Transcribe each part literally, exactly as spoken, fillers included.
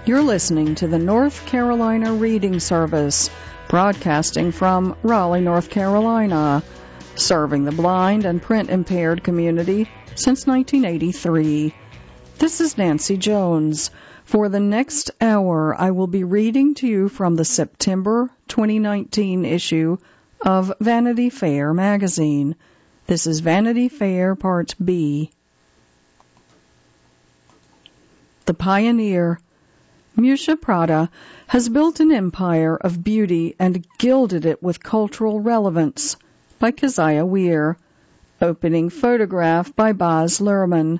You're listening to the North Carolina Reading Service, broadcasting from Raleigh, North Carolina, serving the blind and print-impaired community since nineteen eighty-three. This is Nancy Jones. For the next hour, I will be reading to you from the September twenty nineteen issue of Vanity Fair magazine. This is Vanity Fair Part B. The Pioneer. Miuccia Prada has built an empire of beauty and gilded it with cultural relevance, by Keziah Weir. Opening photograph by Baz Luhrmann.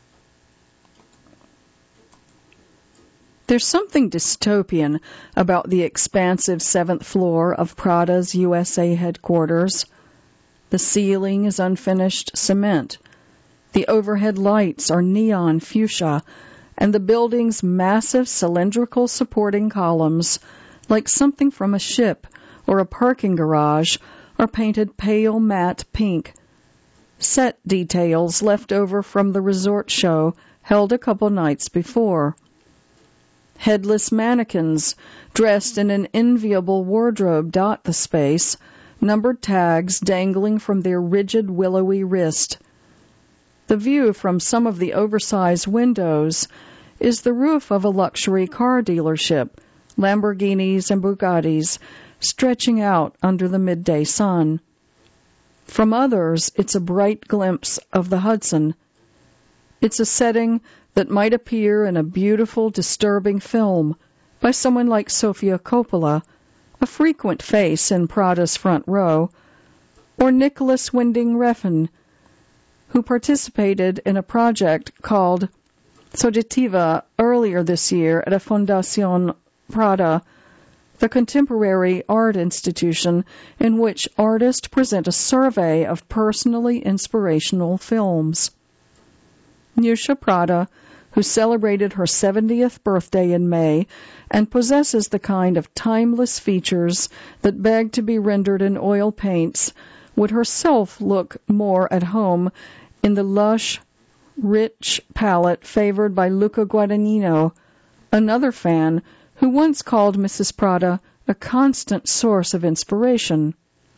There's something dystopian about the expansive seventh floor of Prada's U S A headquarters. The ceiling is unfinished cement. The overhead lights are neon fuchsia, and the building's massive cylindrical supporting columns, like something from a ship or a parking garage, are painted pale matte pink. Set details left over from the resort show held a couple nights before. Headless mannequins, dressed in an enviable wardrobe, dot the space, numbered tags dangling from their rigid willowy wrist. The view from some of the oversized windows is the roof of a luxury car dealership, Lamborghinis and Bugattis, stretching out under the midday sun. From others, it's a bright glimpse of the Hudson. It's a setting that might appear in a beautiful, disturbing film by someone like Sofia Coppola, a frequent face in Prada's front row, or Nicholas Winding Refn, who participated in a project called Soggettiva earlier this year at a Fondazione Prada, the contemporary art institution in which artists present a survey of personally inspirational films. Miuccia Prada, who celebrated her seventieth birthday in May and possesses the kind of timeless features that beg to be rendered in oil paints, would herself look more at home in the lush, rich palette favored by Luca Guadagnino, another fan who once called Missus Prada a constant source of inspiration.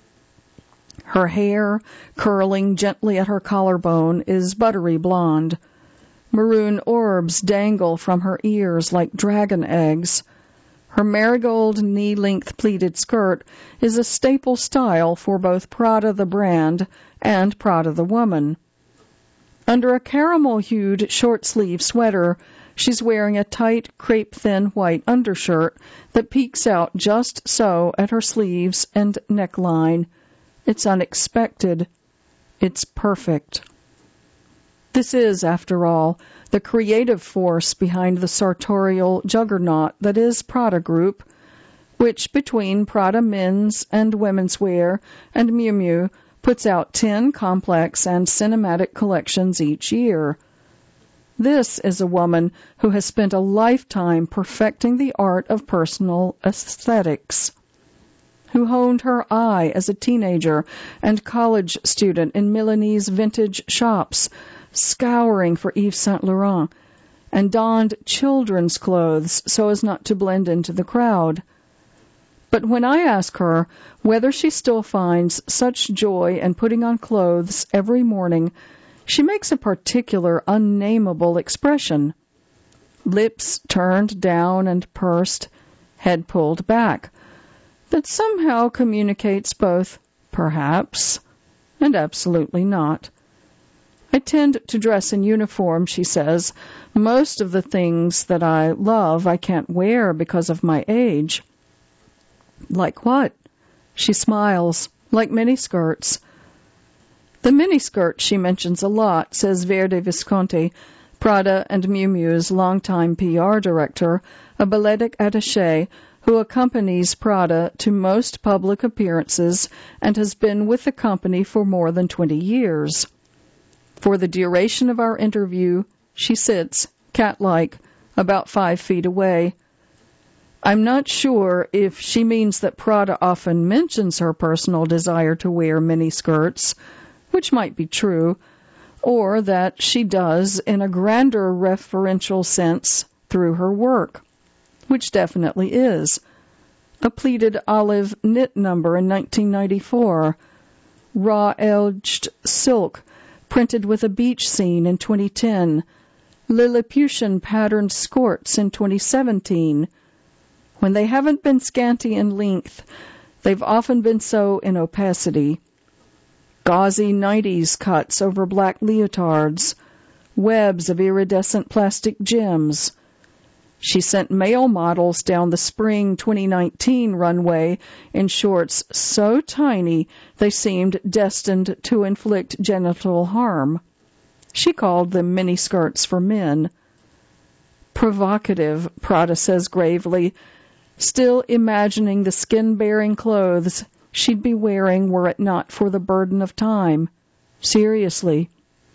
Her hair, curling gently at her collarbone, is buttery blonde. Maroon orbs dangle from her ears like dragon eggs. Her marigold knee-length pleated skirt is a staple style for both Prada the brand and Prada the woman. Under a caramel-hued short-sleeve sweater, she's wearing a tight, crepe-thin white undershirt that peeks out just so at her sleeves and neckline. It's unexpected. It's perfect. This is, after all, the creative force behind the sartorial juggernaut that is Prada Group, which between Prada men's and women's wear and Miu Miu puts out ten complex and cinematic collections each year. This is a woman who has spent a lifetime perfecting the art of personal aesthetics, who honed her eye as a teenager and college student in Milanese vintage shops, scouring for Yves Saint Laurent, and donned children's clothes so as not to blend into the crowd. But when I ask her whether she still finds such joy in putting on clothes every morning, she makes a particular unnameable expression. Lips turned down and pursed, head pulled back, that somehow communicates both perhaps and absolutely not. I tend to dress in uniform, she says. Most of the things that I love I can't wear because of my age. Like what? She smiles. Like miniskirts. The miniskirt she mentions a lot, says Verde Visconti, Prada and Miu Miu's longtime P R director, a balletic attaché who accompanies Prada to most public appearances and has been with the company for more than twenty years. For the duration of our interview, she sits, cat-like, about five feet away. I'm not sure if she means that Prada often mentions her personal desire to wear miniskirts, which might be true, or that she does in a grander referential sense through her work. which definitely is. A pleated olive knit number in nineteen ninety-four. Raw-edged silk, printed with a beach scene in twenty ten. Lilliputian patterned skirts in twenty seventeen. When they haven't been scanty in length, they've often been so in opacity. Gauzy nineties cuts over black leotards. Webs of iridescent plastic gems. She sent male models down the spring twenty nineteen runway in shorts so tiny they seemed destined to inflict genital harm. She called them miniskirts for men. Provocative, Prada says gravely, still imagining the skin-bearing clothes she'd be wearing were it not for the burden of time. Seriously.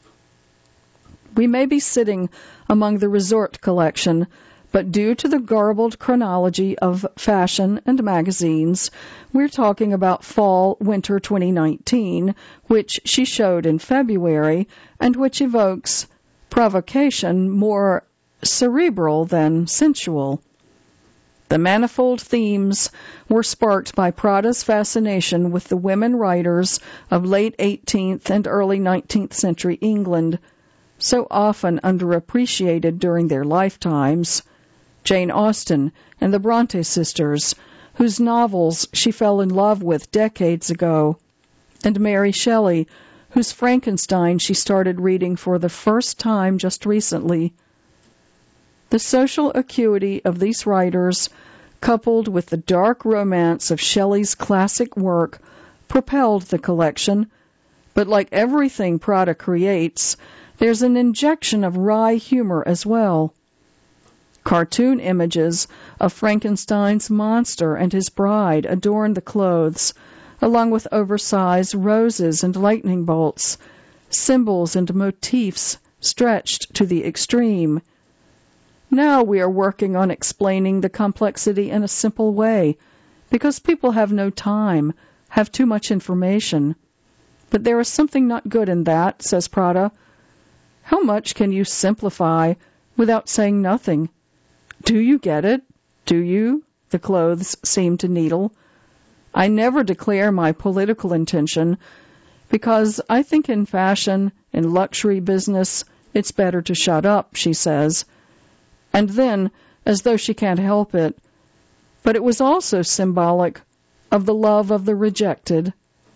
We may be sitting among the resort collection, but due to the garbled chronology of fashion and magazines, we're talking about fall-winter twenty nineteen, which she showed in February, and which evokes provocation more cerebral than sensual. The manifold themes were sparked by Prada's fascination with the women writers of late eighteenth and early nineteenth century England, so often underappreciated during their lifetimes. Jane Austen and the Bronte sisters, whose novels she fell in love with decades ago, and Mary Shelley, whose Frankenstein she started reading for the first time just recently. The social acuity of these writers, coupled with the dark romance of Shelley's classic work, propelled the collection, but like everything Prada creates, there's an injection of wry humor as well. Cartoon images of Frankenstein's monster and his bride adorn the clothes, along with oversized roses and lightning bolts, symbols and motifs stretched to the extreme. Now we are working on explaining the complexity in a simple way, because people have no time, have too much information. But there is something not good in that, says Prada. How much can you simplify without saying nothing? Do you get it? Do you? The clothes seem to needle. I never declare my political intention, because I think in fashion, in luxury business, it's better to shut up, she says. And then, as though she can't help it, but it was also symbolic of the love of the rejected.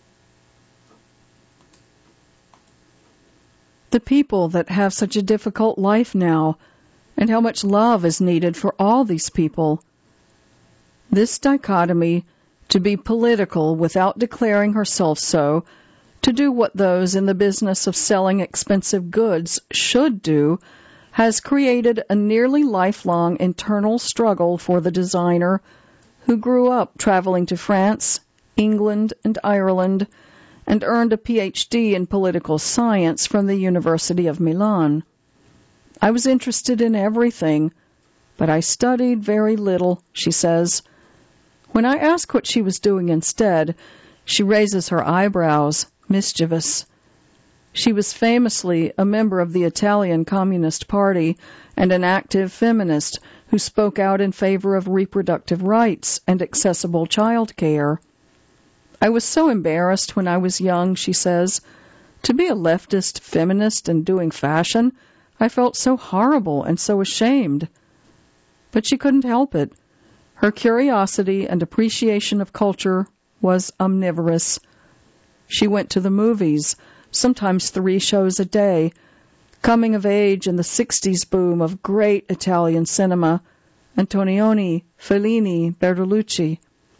The people that have such a difficult life now, and how much love is needed for all these people. This dichotomy, to be political without declaring herself so, to do what those in the business of selling expensive goods should do, has created a nearly lifelong internal struggle for the designer, who grew up traveling to France, England, and Ireland, and earned a P H D in political science from the University of Milan. I was interested in everything, but I studied very little, she says. When I ask what she was doing instead, she raises her eyebrows, mischievous. She was famously a member of the Italian Communist Party and an active feminist who spoke out in favor of reproductive rights and accessible child care. I was so embarrassed when I was young, she says. To be a leftist feminist and doing fashion, I felt so horrible and so ashamed. But she couldn't help it. Her curiosity and appreciation of culture was omnivorous. She went to the movies, sometimes three shows a day, coming of age in the sixties boom of great Italian cinema, Antonioni, Fellini, Bertolucci.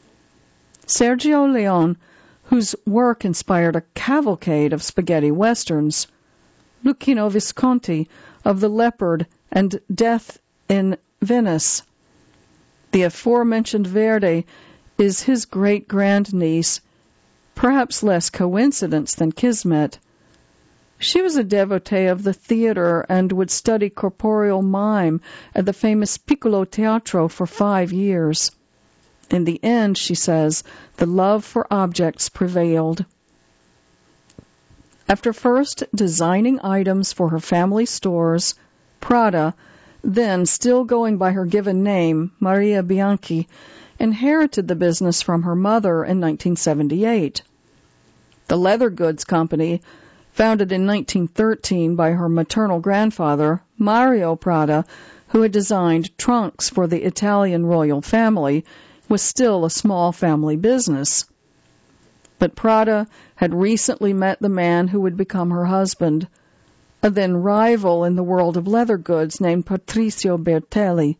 Sergio Leone, whose work inspired a cavalcade of spaghetti westerns, Luchino Visconti of The Leopard and Death in Venice. The aforementioned Verdi is his great-grandniece, perhaps less coincidence than kismet. She was a devotee of the theater and would study corporeal mime at the famous Piccolo Teatro for five years. In the end, she says, the love for objects prevailed. After first designing items for her family stores, Prada, then still going by her given name, Maria Bianchi, inherited the business from her mother in nineteen seventy-eight. The leather goods company, founded in nineteen thirteen by her maternal grandfather, Mario Prada, who had designed trunks for the Italian royal family, was still a small family business. But Prada had recently met the man who would become her husband, a then rival in the world of leather goods named Patrizio Bertelli.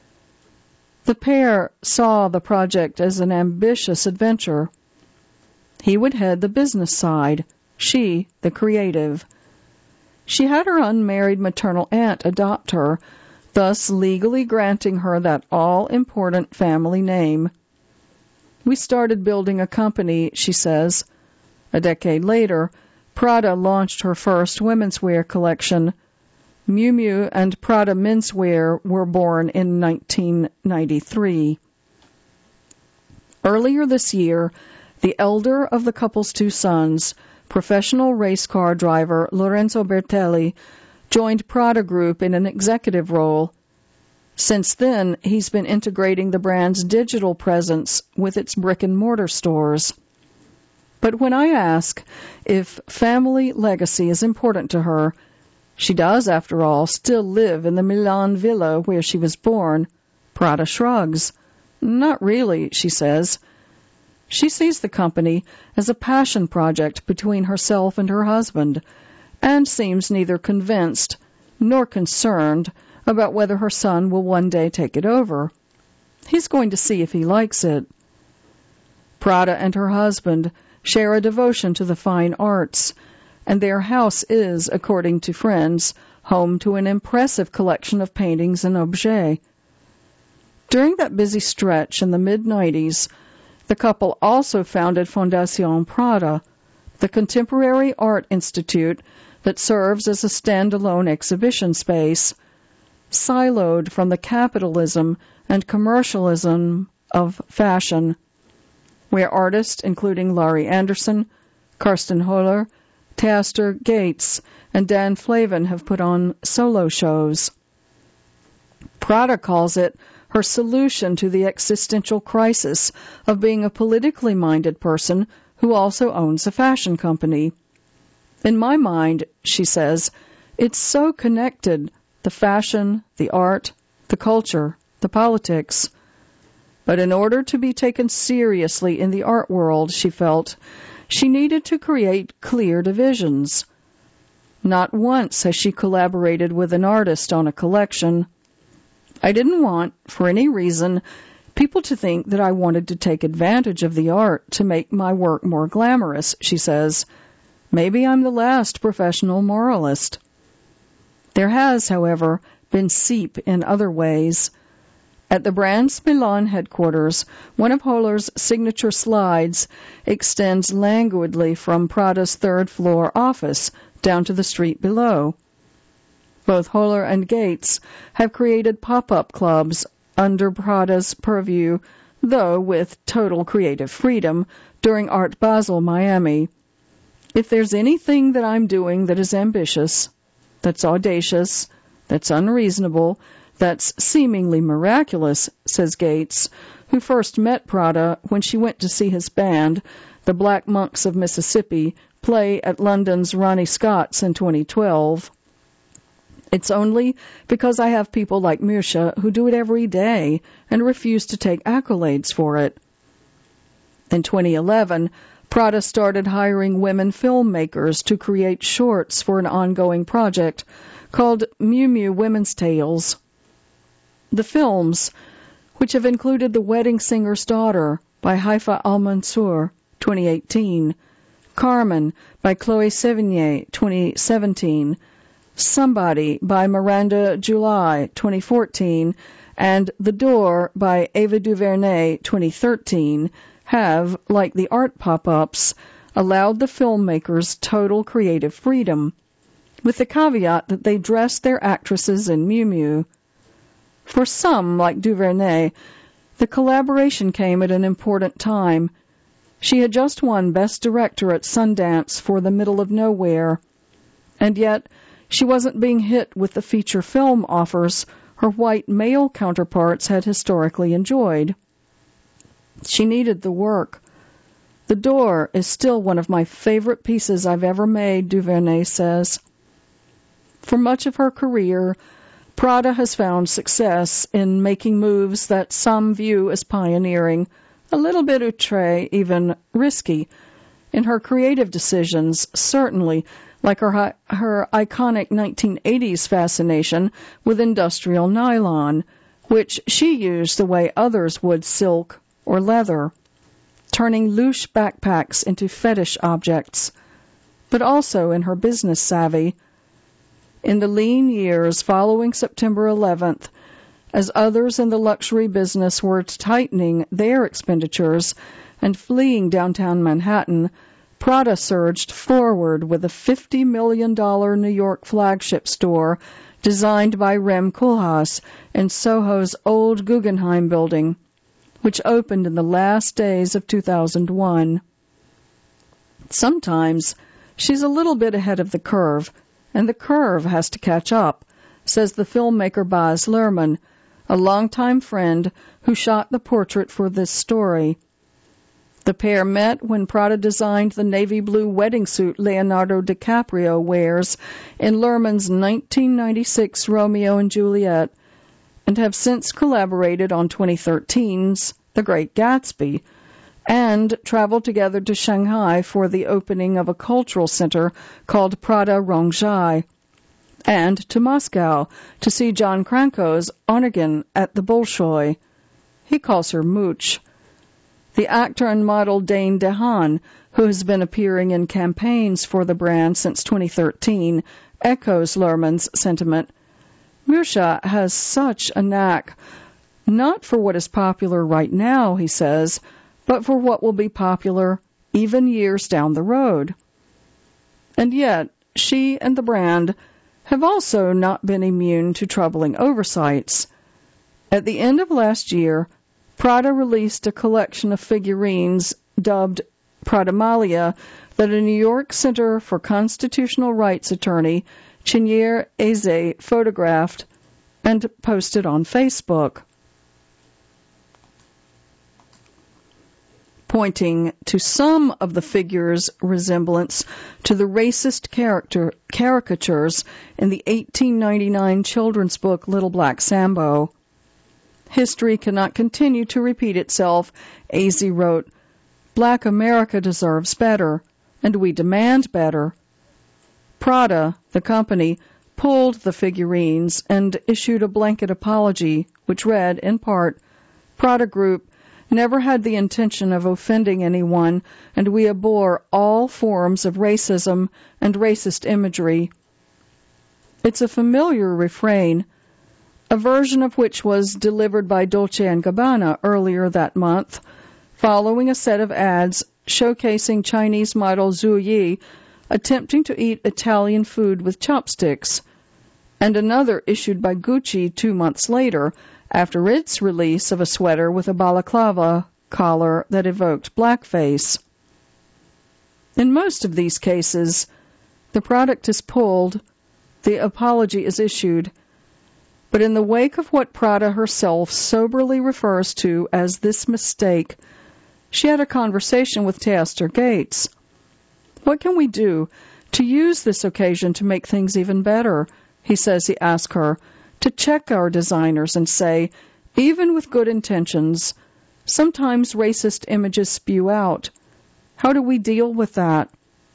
The pair saw the project as an ambitious adventure. He would head the business side, she the creative. She had her unmarried maternal aunt adopt her, thus legally granting her that all-important family name. We started building a company, she says. A decade later, Prada launched her first women's wear collection. Miu Miu and Prada menswear were born in nineteen ninety-three. Earlier this year, the elder of the couple's two sons, professional race car driver Lorenzo Bertelli, joined Prada Group in an executive role. Since then, he's been integrating the brand's digital presence with its brick-and-mortar stores. But when I ask if family legacy is important to her, she does, after all, still live in the Milan villa where she was born, Prada shrugs. Not really, she says. She sees the company as a passion project between herself and her husband, and seems neither convinced nor concerned about whether her son will one day take it over. He's going to see if he likes it. Prada and her husband share a devotion to the fine arts, and their house is, according to friends, home to an impressive collection of paintings and objets. During that busy stretch in the mid nineties, the couple also founded Fondazione Prada, the contemporary art institute that serves as a standalone exhibition space, siloed from the capitalism and commercialism of fashion, where artists including Laurie Anderson, Karsten Holler, Theaster Gates, and Dan Flavin have put on solo shows. Prada calls it her solution to the existential crisis of being a politically minded person who also owns a fashion company. In my mind, she says, it's so connected, the fashion, the art, the culture, the politics. But in order to be taken seriously in the art world, she felt, she needed to create clear divisions. Not once has she collaborated with an artist on a collection. I didn't want, for any reason, people to think that I wanted to take advantage of the art to make my work more glamorous, she says. Maybe I'm the last professional moralist. There has, however, been seep in other ways. At the brand's Milan headquarters, one of Holler's signature slides extends languidly from Prada's third-floor office down to the street below. Both Holler and Gates have created pop-up clubs under Prada's purview, though with total creative freedom, during Art Basel Miami. If there's anything that I'm doing that is ambitious, that's audacious, that's unreasonable, that's seemingly miraculous, says Gates, who first met Prada when she went to see his band, the Black Monks of Mississippi, play at London's Ronnie Scott's in twenty twelve. It's only because I have people like Mirsha who do it every day and refuse to take accolades for it. In twenty eleven, Prada started hiring women filmmakers to create shorts for an ongoing project called Miu Miu Women's Tales. The films, which have included The Wedding Singer's Daughter by Haifa Al-Mansour, twenty eighteen, Carmen by Chloe Sevigny, twenty seventeen, Somebody by Miranda July, twenty fourteen, and The Door by Ava DuVernay, twenty thirteen, have, like the art pop-ups, allowed the filmmakers total creative freedom, with the caveat that they dress their actresses in Miu Miu. For some, like DuVernay, the collaboration came at an important time. She had just won Best Director at Sundance for The Middle of Nowhere, and yet she wasn't being hit with the feature film offers her white male counterparts had historically enjoyed. She needed the work. The door is still one of my favorite pieces I've ever made, Duvernay says. For much of her career, Prada has found success in making moves that some view as pioneering, a little bit outre, even risky. In her creative decisions, certainly, like her, her iconic nineteen eighties fascination with industrial nylon, which she used the way others would silk or leather, turning loose backpacks into fetish objects, but also in her business savvy. In the lean years following September eleventh, as others in the luxury business were tightening their expenditures and fleeing downtown Manhattan, Prada surged forward with a fifty million dollars New York flagship store designed by Rem Koolhaas in Soho's old Guggenheim building, which opened in the last days of two thousand one. Sometimes she's a little bit ahead of the curve, and the curve has to catch up, says the filmmaker Baz Luhrmann, a longtime friend who shot the portrait for this story. The pair met when Prada designed the navy blue wedding suit Leonardo DiCaprio wears in Luhrmann's nineteen ninety-six Romeo and Juliet, and have since collaborated on twenty thirteen's The Great Gatsby, and traveled together to Shanghai for the opening of a cultural center called Prada Rongjai, and to Moscow to see John Cranko's Onegin at the Bolshoi. He calls her Mooch. The actor and model Dane DeHaan, who has been appearing in campaigns for the brand since twenty thirteen, echoes Luhrmann's sentiment. Mirsha has such a knack, not for what is popular right now, he says, but for what will be popular even years down the road. And yet, she and the brand have also not been immune to troubling oversights. At the end of last year, Prada released a collection of figurines dubbed Pradamalia that a New York Center for Constitutional Rights attorney, Chinyer Eze, photographed and posted on Facebook, pointing to some of the figures' resemblance to the racist character caricatures in the eighteen ninety-nine children's book Little Black Sambo. History cannot continue to repeat itself, Eze wrote. Black America deserves better, and we demand better. Prada, the company, pulled the figurines and issued a blanket apology, which read, in part, Prada Group never had the intention of offending anyone, and we abhor all forms of racism and racist imagery. It's a familiar refrain, a version of which was delivered by Dolce and Gabbana earlier that month, following a set of ads showcasing Chinese model Zhu Yi attempting to eat Italian food with chopsticks, and another issued by Gucci two months later after its release of a sweater with a balaclava collar that evoked blackface. In most of these cases, the product is pulled, the apology is issued, but in the wake of what Prada herself soberly refers to as this mistake, she had a conversation with Theaster Gates. What can we do to use this occasion to make things even better? He says he asked her, to check our designers and say, even with good intentions, sometimes racist images spew out. How do we deal with that?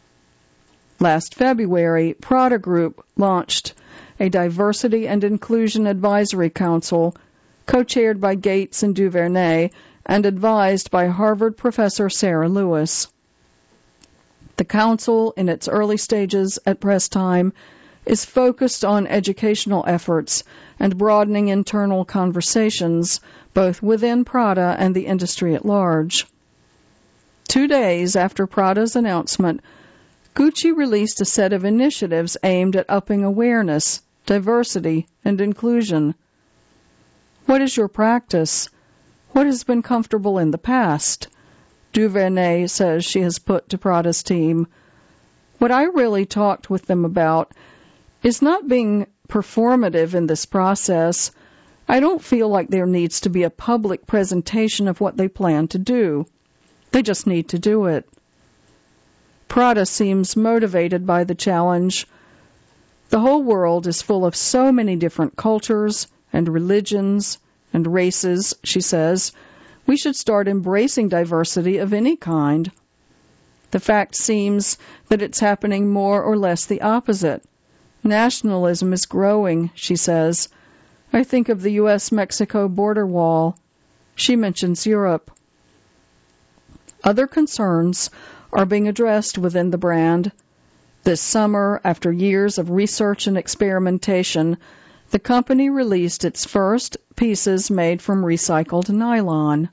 Last February, Prada Group launched a Diversity and Inclusion Advisory Council, co-chaired by Gates and Duvernay, and advised by Harvard professor Sarah Lewis. The council, in its early stages at press time, is focused on educational efforts and broadening internal conversations, both within Prada and the industry at large. Two days after Prada's announcement, Gucci released a set of initiatives aimed at upping awareness, diversity, and inclusion. What is your practice? What has been comfortable in the past? Duvernay says she has put to Prada's team. What I really talked with them about is not being performative in this process, I don't feel like there needs to be a public presentation of what they plan to do. They just need to do it. Prada seems motivated by the challenge. The whole world is full of so many different cultures and religions and races, she says. We should start embracing diversity of any kind. The fact seems that it's happening more or less the opposite. Nationalism is growing, she says. I think of the U S Mexico border wall. She mentions Europe. Other concerns are being addressed within the brand. This summer, after years of research and experimentation, the company released its first pieces made from recycled nylon.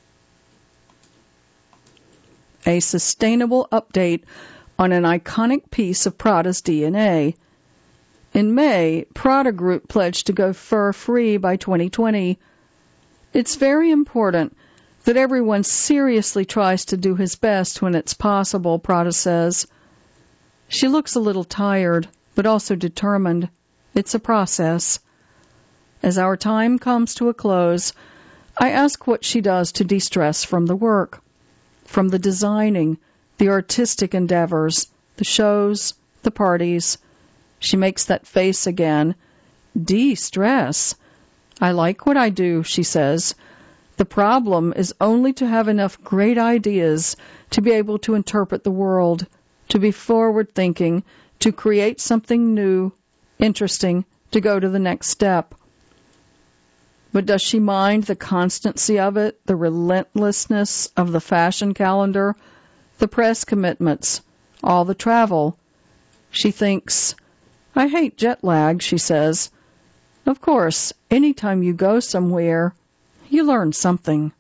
A sustainable update on an iconic piece of Prada's D N A. In May, Prada Group pledged to go fur-free by twenty twenty. It's very important that everyone seriously tries to do his best when it's possible, Prada says. She looks a little tired, but also determined. It's a process. As our time comes to a close, I ask what she does to de-stress from the work, from the designing, the artistic endeavors, the shows, the parties. She makes that face again. De-stress. I like what I do, she says. The problem is only to have enough great ideas to be able to interpret the world, to be forward-thinking, to create something new, interesting, to go to the next step. But does she mind the constancy of it, the relentlessness of the fashion calendar, the press commitments, all the travel? She thinks, I hate jet lag, she says. Of course, any time you go somewhere, you learn something.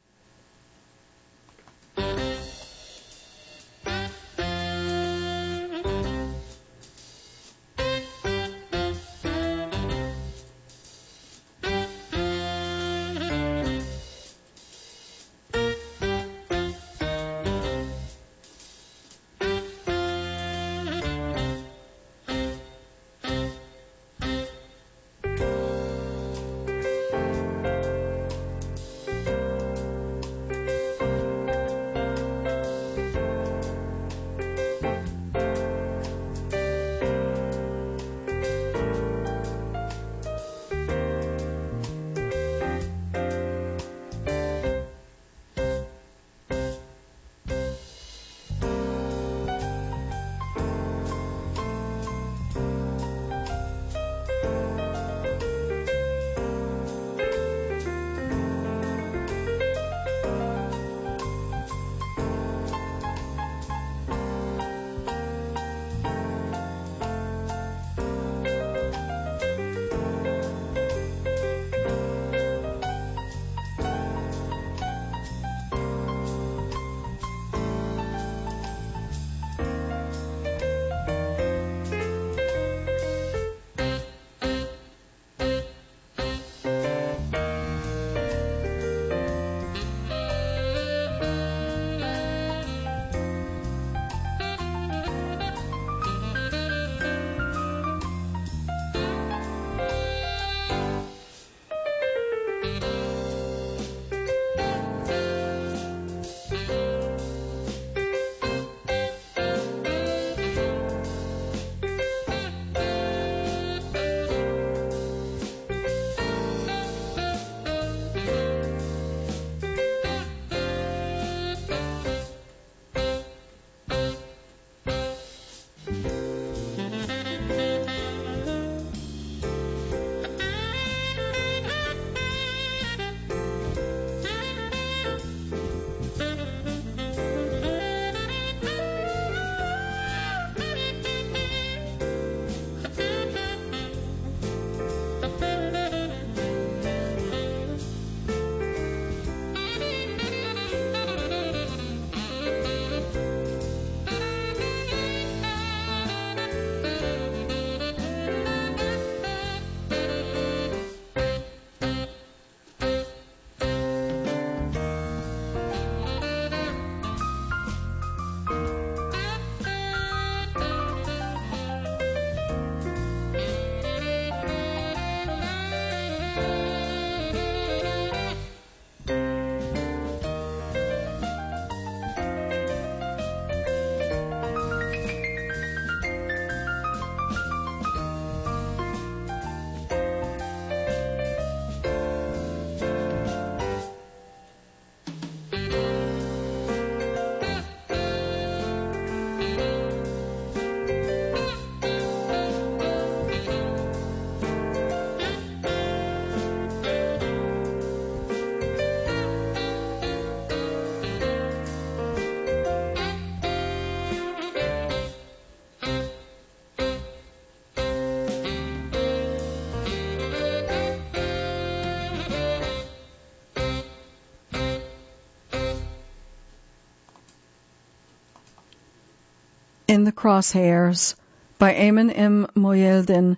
In the Crosshairs by Ayman M. Mohyeldin.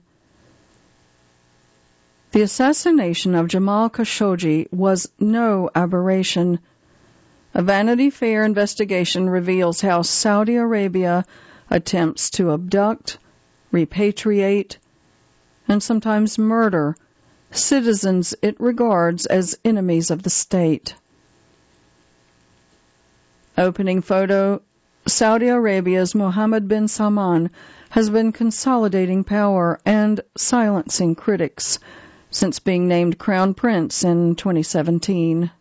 The assassination of Jamal Khashoggi was no aberration. A Vanity Fair investigation reveals how Saudi Arabia attempts to abduct, repatriate, and sometimes murder citizens it regards as enemies of the state. Opening photo: Saudi Arabia's Mohammed bin Salman has been consolidating power and silencing critics since being named Crown Prince in twenty seventeen.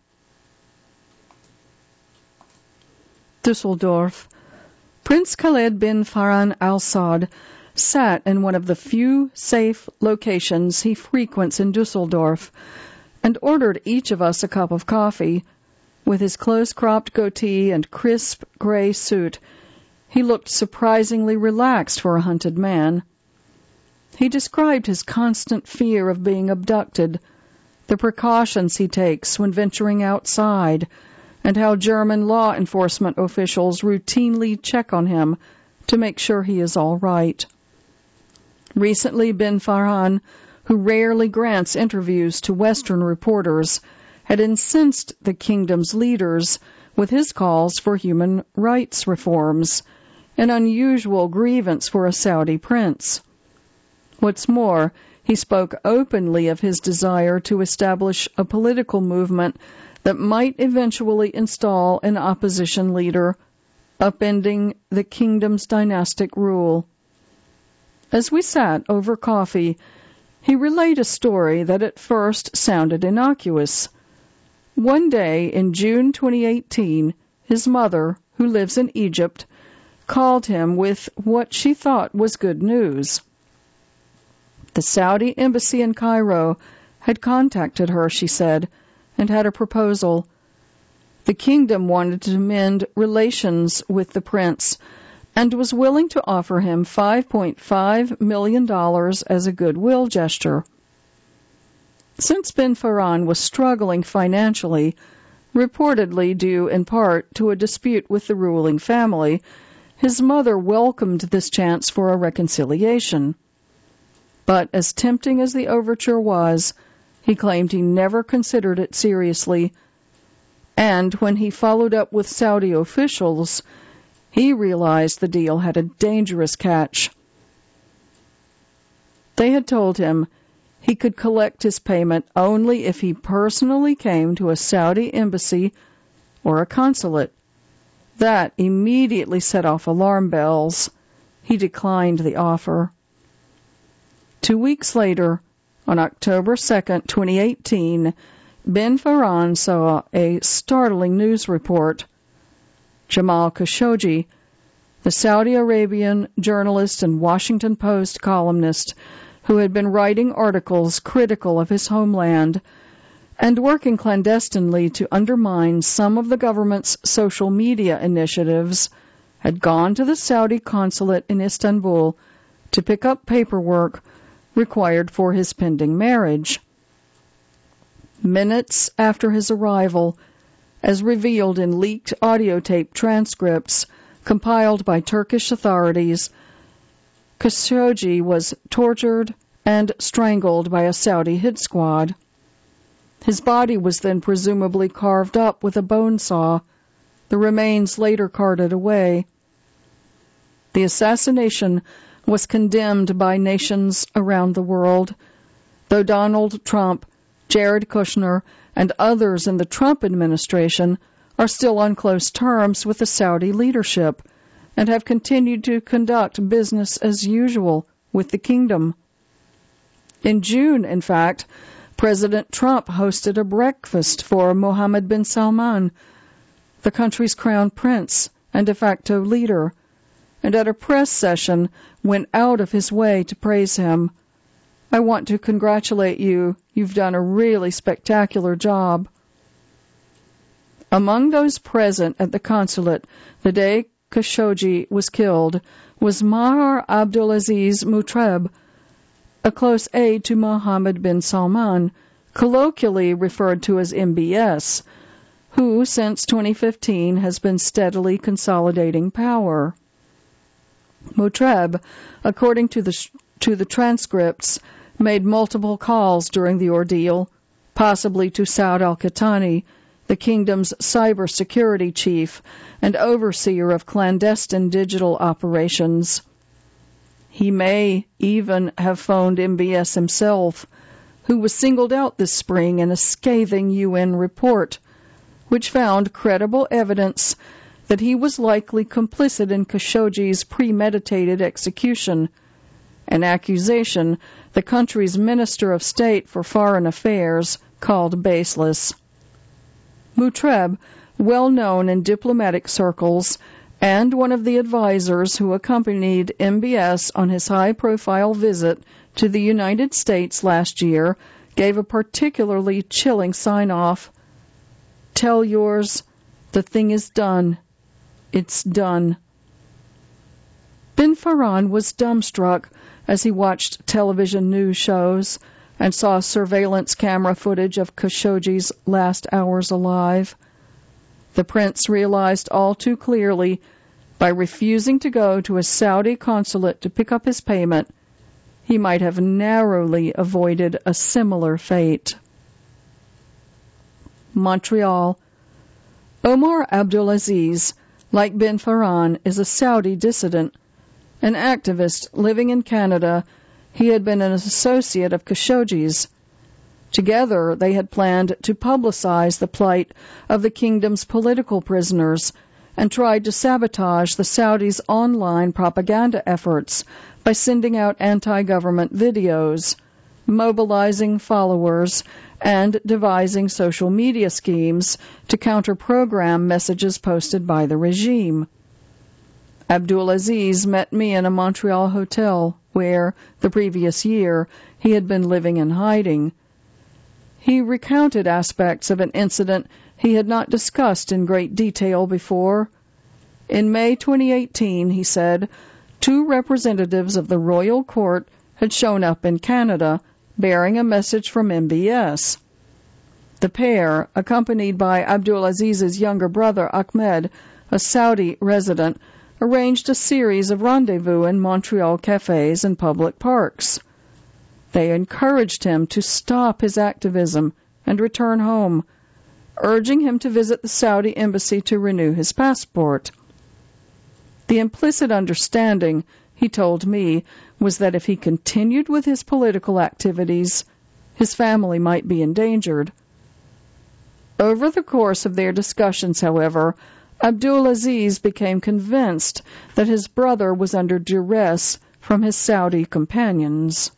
Dusseldorf. Prince Khaled bin Farhan Al Saud sat in one of the few safe locations he frequents in Dusseldorf and ordered each of us a cup of coffee. With his close-cropped goatee and crisp gray suit, he looked surprisingly relaxed for a hunted man. He described his constant fear of being abducted, the precautions he takes when venturing outside, and how German law enforcement officials routinely check on him to make sure he is all right. Recently, bin Farhan, who rarely grants interviews to Western reporters, had incensed the kingdom's leaders with his calls for human rights reforms, an unusual grievance for a Saudi prince. What's more, he spoke openly of his desire to establish a political movement that might eventually install an opposition leader, upending the kingdom's dynastic rule. As we sat over coffee, he relayed a story that at first sounded innocuous. One day in June twenty eighteen, his mother, who lives in Egypt, called him with what she thought was good news. The Saudi embassy in Cairo had contacted her, she said, and had a proposal. The kingdom wanted to mend relations with the prince and was willing to offer him five point five million dollars as a goodwill gesture. Since bin Farhan was struggling financially, reportedly due in part to a dispute with the ruling family, his mother welcomed this chance for a reconciliation. But as tempting as the overture was, he claimed he never considered it seriously, and when he followed up with Saudi officials, he realized the deal had a dangerous catch. They had told him he could collect his payment only if he personally came to a Saudi embassy or a consulate. That immediately set off alarm bells. He declined the offer. Two weeks later, on October second, twenty eighteen, bin Farhan saw a startling news report. Jamal Khashoggi, the Saudi Arabian journalist and Washington Post columnist who had been writing articles critical of his homeland and working clandestinely to undermine some of the government's social media initiatives, had gone to the Saudi consulate in Istanbul to pick up paperwork required for his pending marriage. Minutes after his arrival, as revealed in leaked audio tape transcripts compiled by Turkish authorities, Khashoggi was tortured and strangled by a Saudi hit squad. His body was then presumably carved up with a bone saw, the remains later carted away. The assassination was condemned by nations around the world, though Donald Trump, Jared Kushner, and others in the Trump administration are still on close terms with the Saudi leadership and have continued to conduct business as usual with the kingdom. In June, in fact, President Trump hosted a breakfast for Mohammed bin Salman, the country's crown prince and de facto leader, and at a press session went out of his way to praise him. I want to congratulate you. You've done a really spectacular job. Among those present at the consulate the day Khashoggi was killed was Maher Abdulaziz Mutreb, a close aide to Mohammed bin Salman, colloquially referred to as M B S, who since twenty fifteen has been steadily consolidating power. Motreb, according to the, to the transcripts, made multiple calls during the ordeal, possibly to Saud al-Qahtani, the kingdom's cybersecurity chief and overseer of clandestine digital operations. He may even have phoned M B S himself, who was singled out this spring in a scathing U N report, which found credible evidence that he was likely complicit in Khashoggi's premeditated execution, an accusation the country's Minister of State for Foreign Affairs called baseless. Motreb, well known in diplomatic circles, and one of the advisers who accompanied M B S on his high-profile visit to the United States last year, gave a particularly chilling sign-off. "Tell yours, the thing is done. It's done." Bin Farhan was dumbstruck as he watched television news shows and saw surveillance camera footage of Khashoggi's last hours alive. The prince realized all too clearly, by refusing to go to a Saudi consulate to pick up his payment, he might have narrowly avoided a similar fate. Montreal. Omar Abdulaziz, like Bin Farhan, is a Saudi dissident. An activist living in Canada, he had been an associate of Khashoggi's. Together, they had planned to publicize the plight of the kingdom's political prisoners and tried to sabotage the Saudis' online propaganda efforts by sending out anti-government videos, mobilizing followers, and devising social media schemes to counter-program messages posted by the regime. Abdulaziz met me in a Montreal hotel where, the previous year, he had been living in hiding. He recounted aspects of an incident he had not discussed in great detail before. In May twenty eighteen, he said, two representatives of the royal court had shown up in Canada bearing a message from M B S. The pair, accompanied by Abdulaziz's younger brother Ahmed, a Saudi resident, arranged a series of rendezvous in Montreal cafes and public parks. They encouraged him to stop his activism and return home, urging him to visit the Saudi embassy to renew his passport. The implicit understanding, he told me, was that if he continued with his political activities, his family might be endangered. Over the course of their discussions, however, Abdulaziz became convinced that his brother was under duress from his Saudi companions.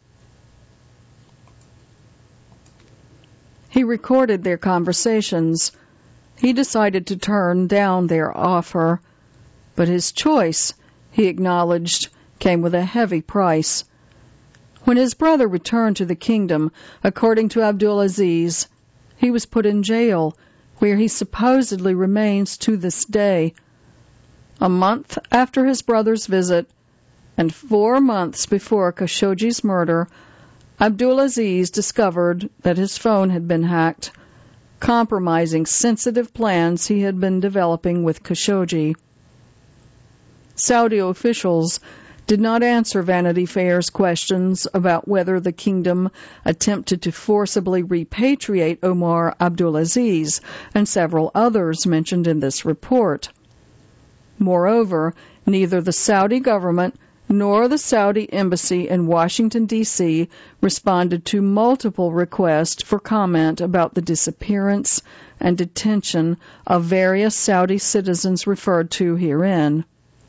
He recorded their conversations. He decided to turn down their offer, but his choice, he acknowledged, came with a heavy price. When his brother returned to the kingdom, according to Abdulaziz, he was put in jail, where he supposedly remains to this day. A month after his brother's visit, and four months before Khashoggi's murder, Abdulaziz discovered that his phone had been hacked, compromising sensitive plans he had been developing with Khashoggi. Saudi officials did not answer Vanity Fair's questions about whether the kingdom attempted to forcibly repatriate Omar Abdulaziz and several others mentioned in this report. Moreover, neither the Saudi government nor the Saudi embassy in Washington, D C responded to multiple requests for comment about the disappearance and detention of various Saudi citizens referred to herein.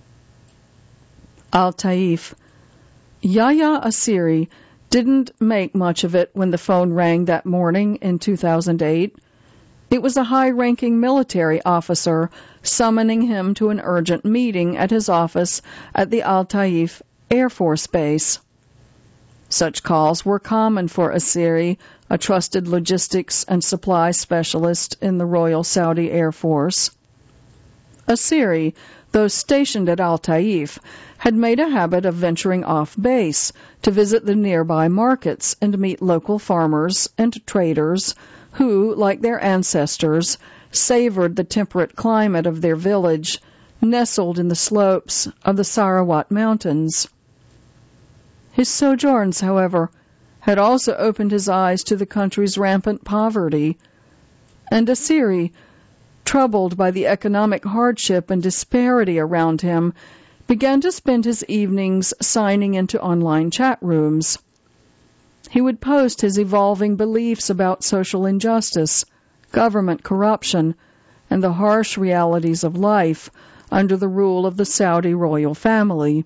Al-Taif. Yahya Assiri didn't make much of it when the phone rang that morning in two thousand eight. It was a high-ranking military officer summoning him to an urgent meeting at his office at the Al-Taif Air Force Base. Such calls were common for Assiri, a trusted logistics and supply specialist in the Royal Saudi Air Force. Assiri, though stationed at Al-Taif, had made a habit of venturing off base to visit the nearby markets and meet local farmers and traders who, like their ancestors, savored the temperate climate of their village, nestled in the slopes of the Sarawat Mountains. His sojourns, however, had also opened his eyes to the country's rampant poverty, and Asiri, troubled by the economic hardship and disparity around him, began to spend his evenings signing into online chat rooms. He would post his evolving beliefs about social injustice, government corruption, and the harsh realities of life under the rule of the Saudi royal family.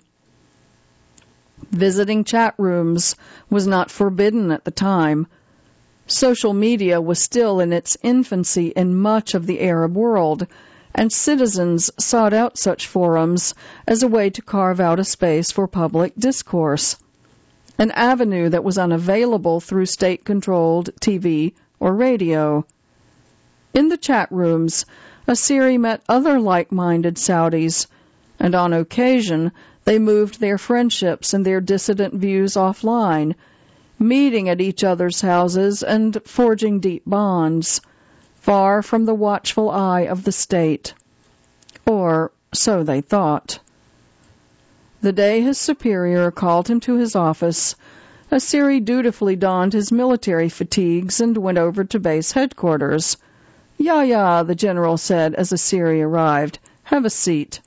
Visiting chat rooms was not forbidden at the time. Social media was still in its infancy in much of the Arab world, and citizens sought out such forums as a way to carve out a space for public discourse, an avenue that was unavailable through state-controlled T V or radio. In the chat rooms, Asiri met other like-minded Saudis, and on occasion they moved their friendships and their dissident views offline, meeting at each other's houses and forging deep bonds, far from the watchful eye of the state. Or so they thought. The day his superior called him to his office, Asiri dutifully donned his military fatigues and went over to base headquarters. "Ya, ya," the general said as Asiri arrived. "Have a seat."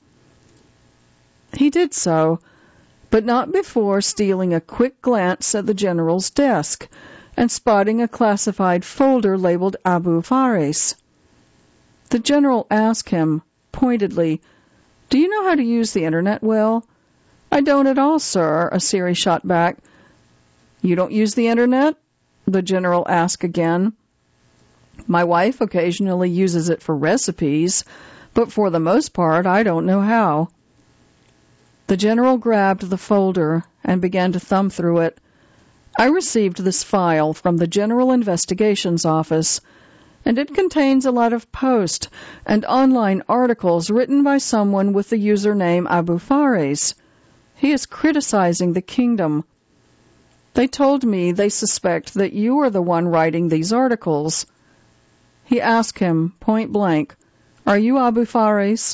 He did so, but not before stealing a quick glance at the general's desk and spotting a classified folder labeled Abu Fares. The general asked him, pointedly, "Do you know how to use the internet well?" "I don't at all, sir," Asiri shot back. "You don't use the internet?" the general asked again. "My wife occasionally uses it for recipes, but for the most part I don't know how." The general grabbed the folder and began to thumb through it. "I received this file from the General Investigations Office, and it contains a lot of posts and online articles written by someone with the username Abu Fares. He is criticizing the kingdom. They told me they suspect that you are the one writing these articles." He asked him, point blank, "Are you Abu Fares?"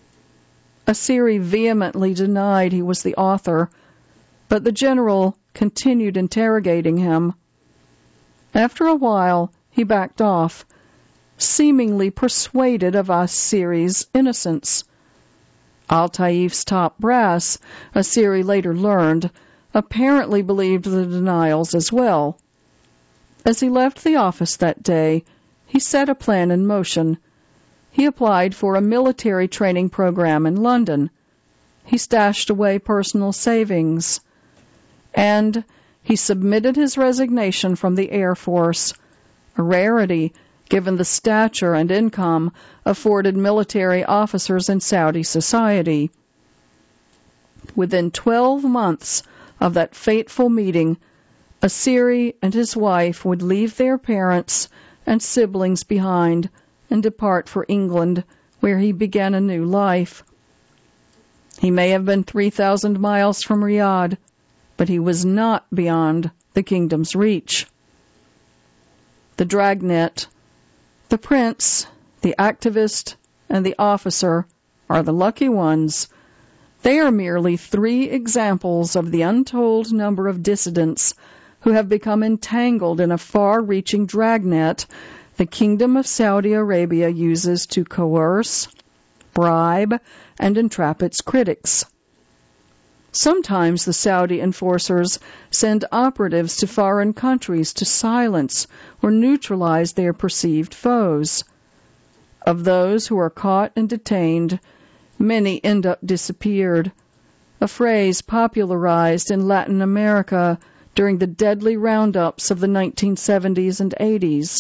Asiri vehemently denied he was the author, but the general continued interrogating him. After a while, he backed off, seemingly persuaded of Asiri's innocence. Al-Taif's top brass, Asiri later learned, apparently believed the denials as well. As he left the office that day, he set a plan in motion. He applied for a military training program in London. He stashed away personal savings. And he submitted his resignation from the Air Force, a rarity given the stature and income afforded military officers in Saudi society. Within twelve months of that fateful meeting, Asiri and his wife would leave their parents and siblings behind and depart for England, where he began a new life. He may have been three thousand miles from Riyadh, but he was not beyond the kingdom's reach. The dragnet, the prince, the activist, and the officer are the lucky ones. They are merely three examples of the untold number of dissidents who have become entangled in a far-reaching dragnet the Kingdom of Saudi Arabia uses to coerce, bribe, and entrap its critics. Sometimes the Saudi enforcers send operatives to foreign countries to silence or neutralize their perceived foes. Of those who are caught and detained, many end up disappeared, a phrase popularized in Latin America during the deadly roundups of the nineteen seventies and eighties.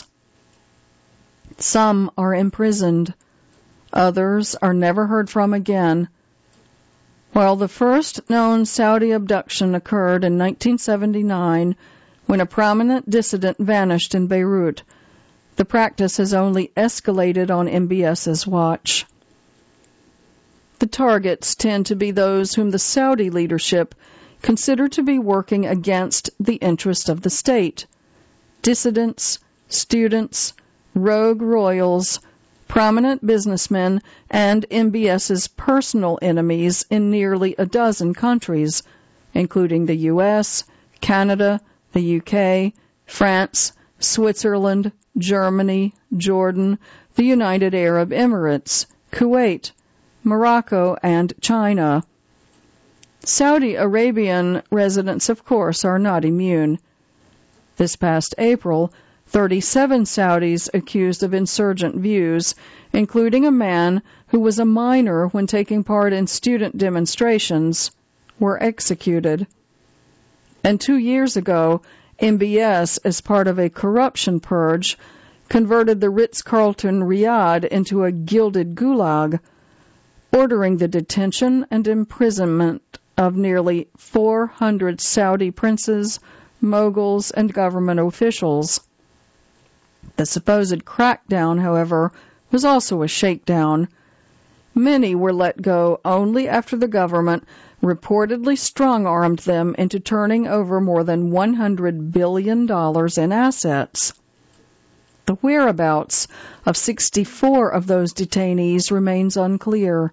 Some are imprisoned. Others are never heard from again. While the first known Saudi abduction occurred in nineteen seventy-nine, when a prominent dissident vanished in Beirut, the practice has only escalated on M B S's watch. The targets tend to be those whom the Saudi leadership consider to be working against the interest of the state: dissidents, students, rogue royals, prominent businessmen, and MBS's personal enemies in nearly a dozen countries, including the U S, Canada, the U K, France, Switzerland, Germany, Jordan, the United Arab Emirates, Kuwait, Morocco, and China. Saudi Arabian residents, of course, are not immune. This past April, thirty-seven Saudis accused of insurgent views, including a man who was a minor when taking part in student demonstrations, were executed. And two years ago, M B S, as part of a corruption purge, converted the Ritz-Carlton Riyadh into a gilded gulag, ordering the detention and imprisonment of nearly four hundred Saudi princes, moguls, and government officials. The supposed crackdown, however, was also a shakedown. Many were let go only after the government reportedly strong-armed them into turning over more than one hundred billion dollars in assets. The whereabouts of sixty-four of those detainees remains unclear.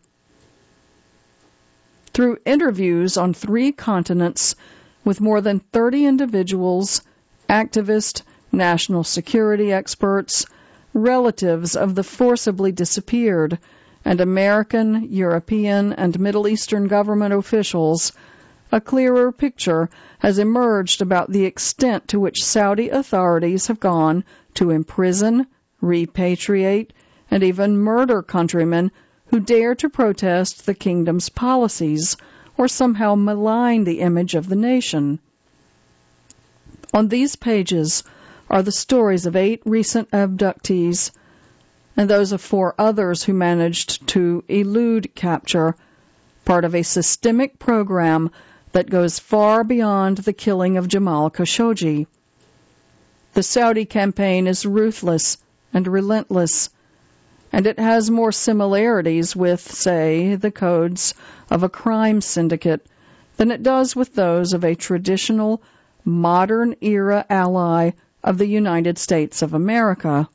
Through interviews on three continents with more than thirty individuals, activists, national security experts, relatives of the forcibly disappeared, and American, European, and Middle Eastern government officials, a clearer picture has emerged about the extent to which Saudi authorities have gone to imprison, repatriate, and even murder countrymen who dare to protest the kingdom's policies or somehow malign the image of the nation. On these pages are the stories of eight recent abductees and those of four others who managed to elude capture, part of a systemic program that goes far beyond the killing of Jamal Khashoggi. The Saudi campaign is ruthless and relentless, and it has more similarities with, say, the codes of a crime syndicate than it does with those of a traditional, modern-era ally of the United States of America.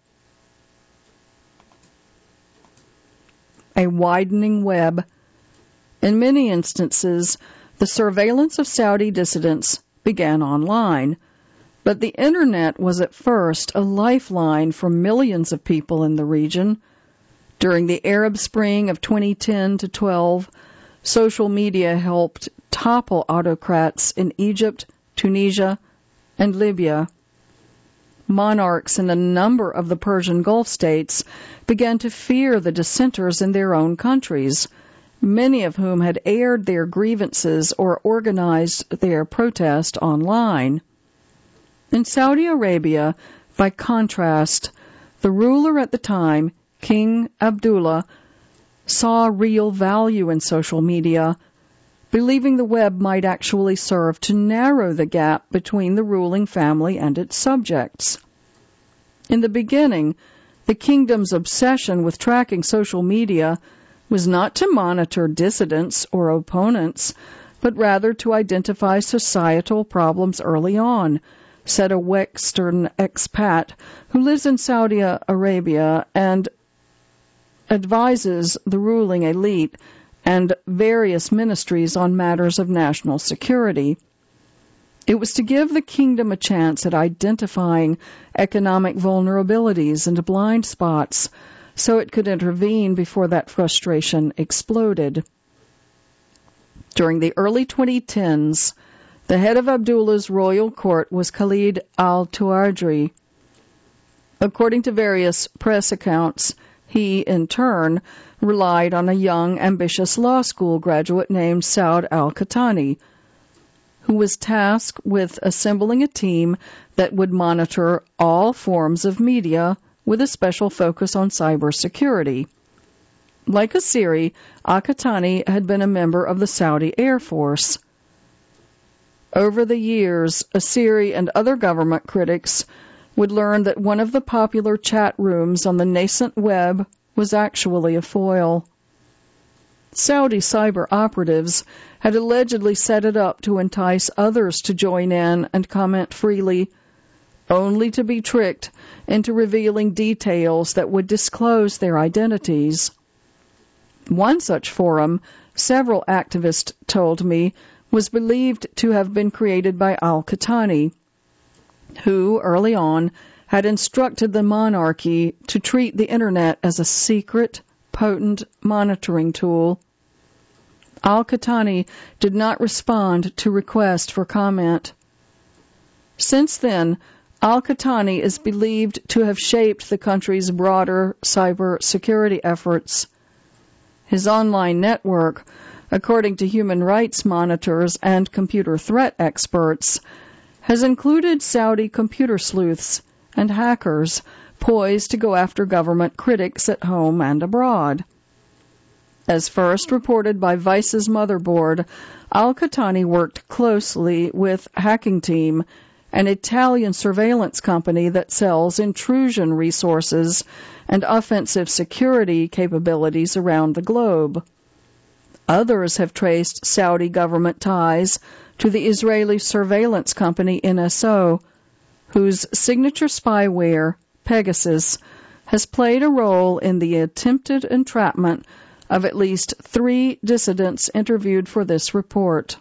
A widening web. In many instances, the surveillance of Saudi dissidents began online, but the Internet was at first a lifeline for millions of people in the region. During the Arab Spring of twenty ten to twelve, social media helped topple autocrats in Egypt, Tunisia, and Libya. Monarchs in a number of the Persian Gulf states began to fear the dissenters in their own countries, many of whom had aired their grievances or organized their protest online. In Saudi Arabia, by contrast, the ruler at the time, King Abdullah, saw real value in social media, believing the web might actually serve to narrow the gap between the ruling family and its subjects. In the beginning, the kingdom's obsession with tracking social media was not to monitor dissidents or opponents, but rather to identify societal problems early on, said a Western expat who lives in Saudi Arabia and advises the ruling elite and various ministries on matters of national security. It was to give the kingdom a chance at identifying economic vulnerabilities and blind spots so it could intervene before that frustration exploded. During the early twenty tens, the head of Abdullah's royal court was Khalid al-Tuardri. According to various press accounts, he, in turn, relied on a young, ambitious law school graduate named Saud al-Qahtani, who was tasked with assembling a team that would monitor all forms of media with a special focus on cybersecurity. Like Asiri, al-Qahtani had been a member of the Saudi Air Force. Over the years, Asiri and other government critics would learn that one of the popular chat rooms on the nascent web was actually a foil. Saudi cyber operatives had allegedly set it up to entice others to join in and comment freely, only to be tricked into revealing details that would disclose their identities. One such forum, several activists told me, was believed to have been created by al-Qahtani, who, early on, had instructed the monarchy to treat the Internet as a secret, potent monitoring tool. Al-Qahtani did not respond to requests for comment. Since then, al-Qahtani is believed to have shaped the country's broader cyber security efforts. His online network, according to human rights monitors and computer threat experts, has included Saudi computer sleuths and hackers poised to go after government critics at home and abroad. As first reported by Vice's Motherboard, al-Qahtani worked closely with Hacking Team, an Italian surveillance company that sells intrusion resources and offensive security capabilities around the globe. Others have traced Saudi government ties to the Israeli surveillance company N S O, whose signature spyware, Pegasus, has played a role in the attempted entrapment of at least three dissidents interviewed for this report.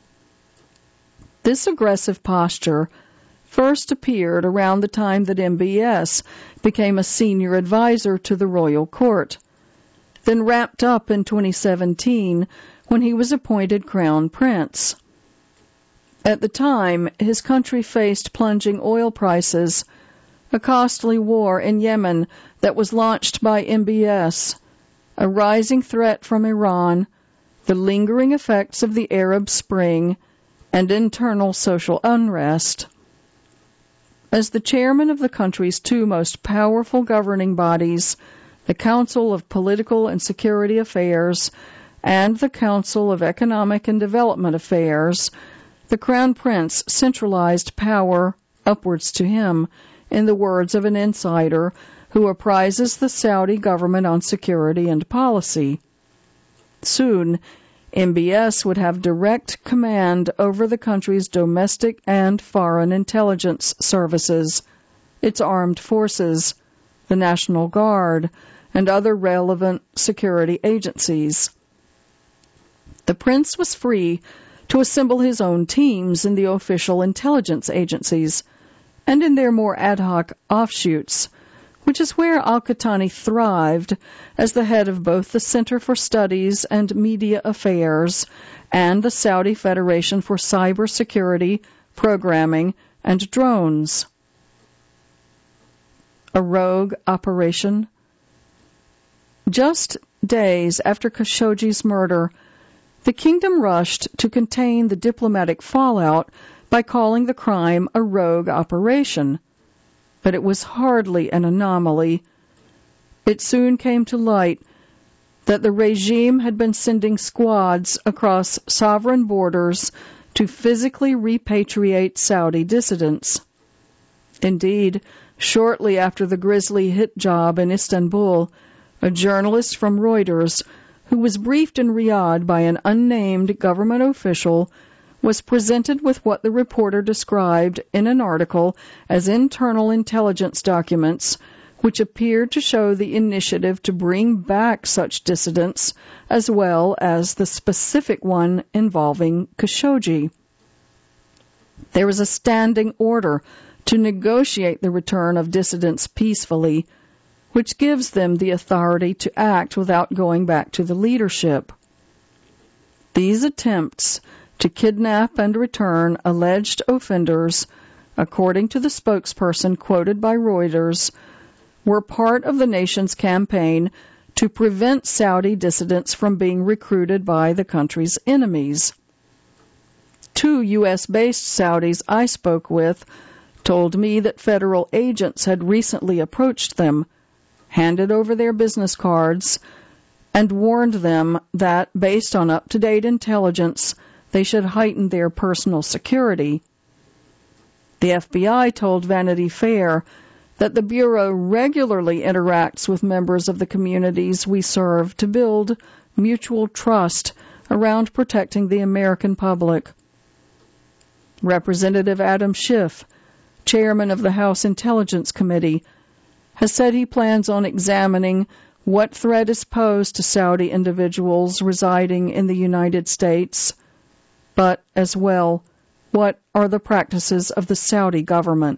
This aggressive posture first appeared around the time that M B S became a senior advisor to the royal court, then wrapped up in twenty seventeen when he was appointed crown prince. At the time, his country faced plunging oil prices, a costly war in Yemen that was launched by M B S, a rising threat from Iran, the lingering effects of the Arab Spring, and internal social unrest. As the chairman of the country's two most powerful governing bodies, the Council of Political and Security Affairs and the Council of Economic and Development Affairs, the Crown Prince centralized power upwards to him, in the words of an insider who apprises the Saudi government on security and policy. Soon, M B S would have direct command over the country's domestic and foreign intelligence services, its armed forces, the National Guard, and other relevant security agencies. The prince was free to assemble his own teams in the official intelligence agencies and in their more ad hoc offshoots, which is where al-Qahtani thrived as the head of both the Center for Studies and Media Affairs and the Saudi Federation for Cybersecurity, Programming, and Drones. A rogue operation. Just days after Khashoggi's murder, the kingdom rushed to contain the diplomatic fallout by calling the crime a rogue operation. But it was hardly an anomaly. It soon came to light that the regime had been sending squads across sovereign borders to physically repatriate Saudi dissidents. Indeed, shortly after the grisly hit job in Istanbul, a journalist from Reuters, who was briefed in Riyadh by an unnamed government official, was presented with what the reporter described in an article as internal intelligence documents, which appeared to show the initiative to bring back such dissidents, as well as the specific one involving Khashoggi. There was a standing order to negotiate the return of dissidents peacefully, which gives them the authority to act without going back to the leadership. These attempts to kidnap and return alleged offenders, according to the spokesperson quoted by Reuters, were part of the nation's campaign to prevent Saudi dissidents from being recruited by the country's enemies. Two U S-based Saudis I spoke with told me that federal agents had recently approached them, handed over their business cards, and warned them that, based on up-to-date intelligence, they should heighten their personal security. The F B I told Vanity Fair that the Bureau regularly interacts with members of the communities we serve to build mutual trust around protecting the American public. Representative Adam Schiff, chairman of the House Intelligence Committee, has said he plans on examining what threat is posed to Saudi individuals residing in the United States, but as well, what are the practices of the Saudi government.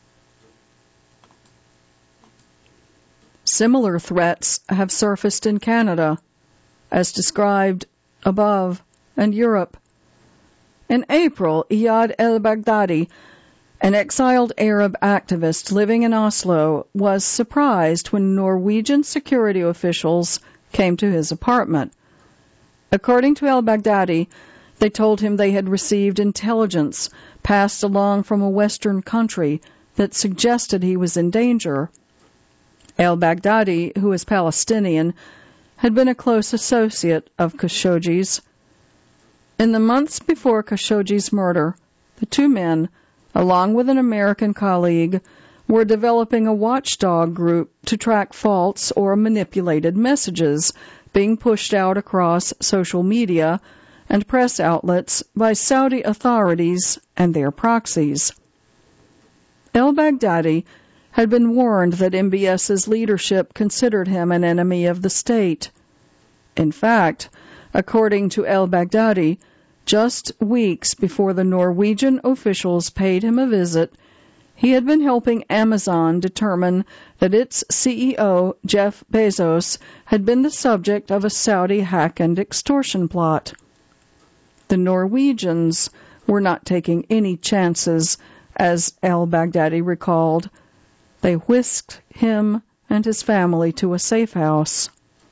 Similar threats have surfaced in Canada, as described above, and Europe. In April, Iyad el-Baghdadi, an exiled Arab activist living in Oslo, was surprised when Norwegian security officials came to his apartment. According to el-Baghdadi, they told him they had received intelligence passed along from a Western country that suggested he was in danger. El-Baghdadi, who is Palestinian, had been a close associate of Khashoggi's. In the months before Khashoggi's murder, the two men, along with an American colleague, were developing a watchdog group to track false or manipulated messages being pushed out across social media and press outlets by Saudi authorities and their proxies. El-Baghdadi had been warned that MBS's leadership considered him an enemy of the state. In fact, according to el-Baghdadi, just weeks before the Norwegian officials paid him a visit, he had been helping Amazon determine that its C E O, Jeff Bezos, had been the subject of a Saudi hack and extortion plot. The Norwegians were not taking any chances, as el-Baghdadi recalled. They whisked him and his family to a safe house.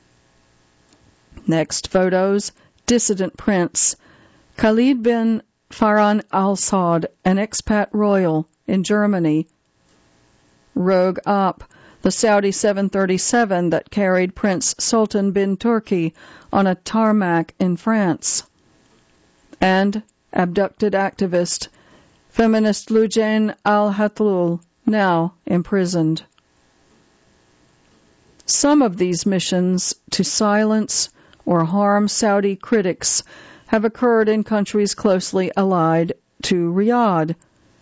Next photos, dissident prince Khalid bin Farhan Al Saud, an expat royal in Germany. Rogue Op, the Saudi seven thirty-seven that carried Prince Sultan bin Turki on a tarmac in France. And abducted activist, feminist Loujain Al-Hathloul, now imprisoned. Some of these missions to silence or harm Saudi critics have occurred in countries closely allied to Riyadh.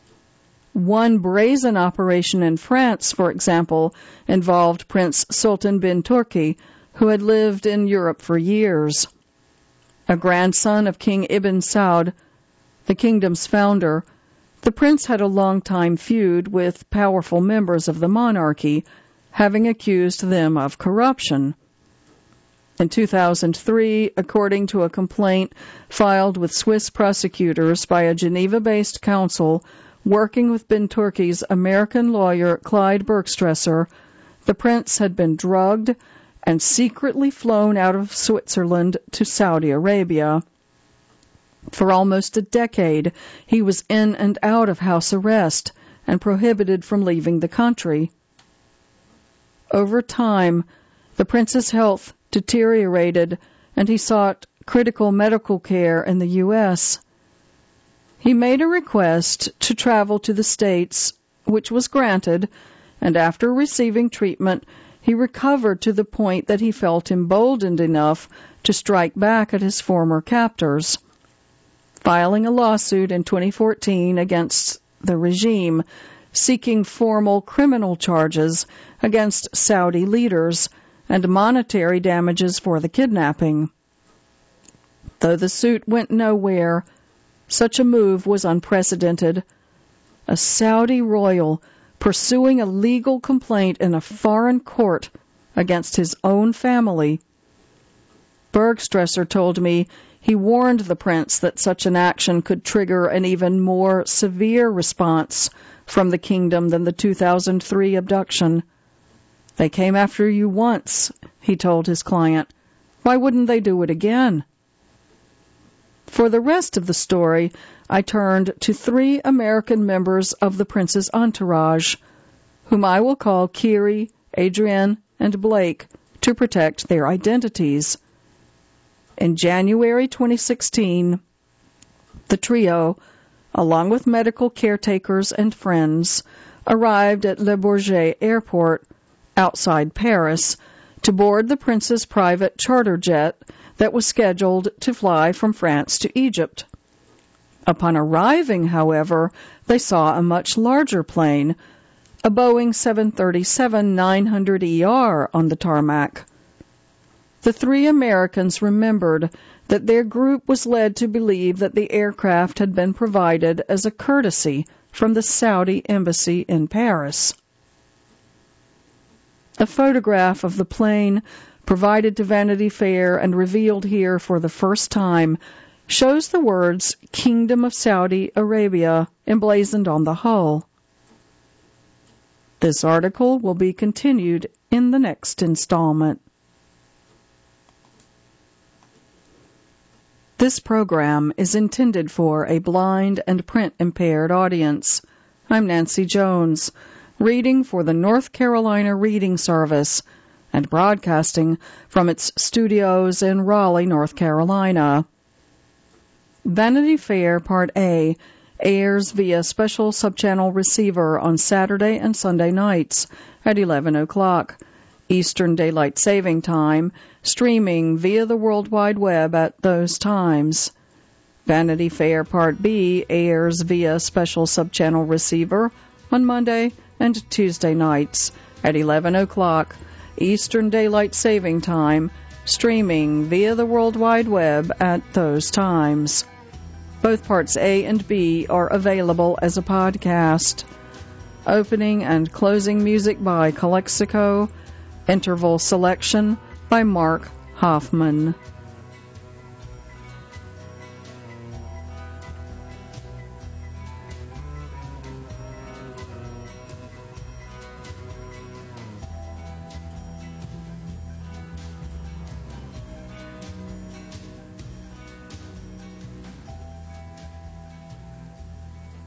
One brazen operation in France, for example, involved Prince Sultan bin Turki, who had lived in Europe for years. A grandson of King Ibn Saud, the kingdom's founder, the prince had a long-time feud with powerful members of the monarchy, having accused them of corruption. In two thousand three, according to a complaint filed with Swiss prosecutors by a Geneva-based council working with bin Turki's American lawyer Clyde Bergstresser, the prince had been drugged and secretly flown out of Switzerland to Saudi Arabia. For almost a decade, he was in and out of house arrest and prohibited from leaving the country. Over time, the prince's health deteriorated, and he sought critical medical care in the U S. He made a request to travel to the States, which was granted, and after receiving treatment, he recovered to the point that he felt emboldened enough to strike back at his former captors, filing a lawsuit in twenty fourteen against the regime, seeking formal criminal charges against Saudi leaders and monetary damages for the kidnapping. Though the suit went nowhere, such a move was unprecedented. A Saudi royal pursuing a legal complaint in a foreign court against his own family. Bergstresser told me he warned the prince that such an action could trigger an even more severe response from the kingdom than the two thousand three abduction. They came after you once, he told his client. Why wouldn't they do it again? For the rest of the story, I turned to three American members of the prince's entourage, whom I will call Kiri, Adrienne, and Blake, to protect their identities. In January twenty sixteen, the trio, along with medical caretakers and friends, arrived at Le Bourget Airport, outside Paris, to board the prince's private charter jet that was scheduled to fly from France to Egypt. Upon arriving, however, they saw a much larger plane, a Boeing seven thirty-seven nine hundred E R, on the tarmac. The three Americans remembered that their group was led to believe that the aircraft had been provided as a courtesy from the Saudi embassy in Paris. A photograph of the plane, provided to Vanity Fair and revealed here for the first time, shows the words Kingdom of Saudi Arabia emblazoned on the hull. This article will be continued in the next installment. This program is intended for a blind and print-impaired audience. I'm Nancy Jones, reading for the North Carolina Reading Service and broadcasting from its studios in Raleigh, North Carolina. Vanity Fair Part A airs via special subchannel receiver on Saturday and Sunday nights at eleven o'clock Eastern Daylight Saving Time, streaming via the World Wide Web at those times. Vanity Fair Part B airs via special subchannel receiver on Monday and Tuesday nights at eleven o'clock Eastern Daylight Saving Time, streaming via the World Wide Web at those times. Both Parts A and B are available as a podcast. Opening and closing music by Calexico. Interval selection by Mark Hoffman.